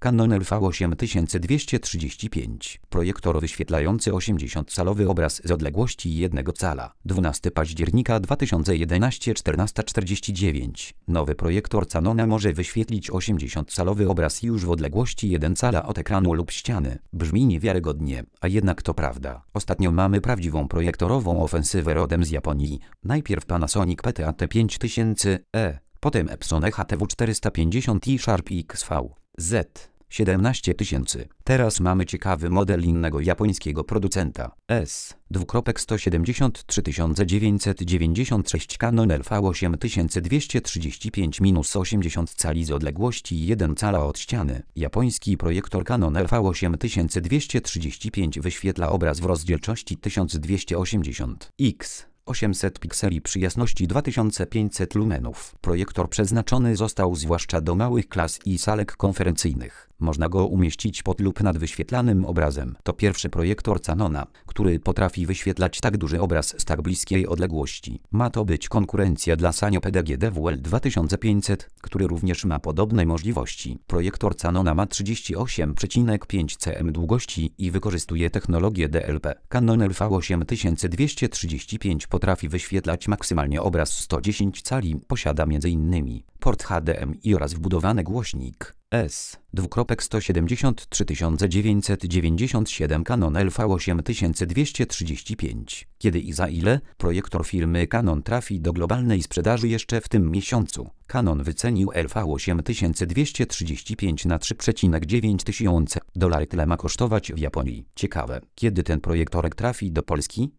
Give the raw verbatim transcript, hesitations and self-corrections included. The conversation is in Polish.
Canon L V osiem tysięcy dwieście trzydzieści pięć. Projektor wyświetlający osiemdziesięcocalowy obraz z odległości jednego cala. dwunastego października dwa tysiące jedenastego, czternasta czterdzieści dziewięć. Nowy projektor Canona może wyświetlić osiemdziesięcocalowy obraz już w odległości jeden cala od ekranu lub ściany. Brzmi niewiarygodnie, a jednak to prawda. Ostatnio mamy prawdziwą projektorową ofensywę rodem z Japonii. Najpierw Panasonic P T A T pięć tysięcy E, potem Epson E H T W czterysta pięćdziesiąt i Sharp X V Z siedemnaście tysięcy. Teraz mamy ciekawy model innego japońskiego producenta. S sto siedemdziesiąt trzy tysiące dziewięćset dziewięćdziesiąt sześć Canon L V osiem tysięcy dwieście trzydzieści pięć osiemdziesiąt cali z odległości jeden cala od ściany. Japoński projektor Canon L V osiem tysięcy dwieście trzydzieści pięć wyświetla obraz w rozdzielczości tysiąc dwieście osiemdziesiąt x osiemset pikseli przy jasności dwa tysiące pięćset lumenów. Projektor przeznaczony został zwłaszcza do małych klas i salek konferencyjnych. Można go umieścić pod lub nad wyświetlanym obrazem. To pierwszy projektor Canona, który potrafi wyświetlać tak duży obraz z tak bliskiej odległości. Ma to być konkurencja dla Sanyo P D G D W L dwa tysiące pięćset, który również ma podobne możliwości. Projektor Canona ma trzydzieści osiem przecinek pięć centimetrów długości i wykorzystuje technologię D L P. Canon L V osiem tysięcy dwieście trzydzieści pięć potrafi wyświetlać maksymalnie obraz sto dziesięć cali. Posiada m.in. port H D M I oraz wbudowany głośnik. S sto siedemdziesiąt trzy tysiące dziewięćset dziewięćdziesiąt siedem Canon L V osiem tysięcy dwieście trzydzieści pięć. Kiedy i za ile projektor firmy Canon trafi do globalnej sprzedaży jeszcze w tym miesiącu? Canon wycenił L V osiem tysięcy dwieście trzydzieści pięć na trzy przecinek dziewięć tysiąca dolarów. Tyle ma kosztować w Japonii. Ciekawe, kiedy ten projektorek trafi do Polski?